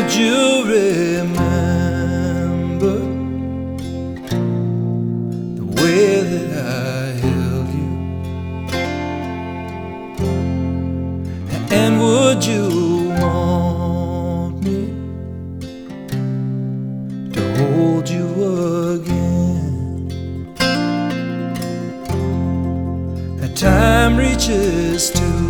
Would you remember the way that I held you? And would you want me to hold you again? Time reaches to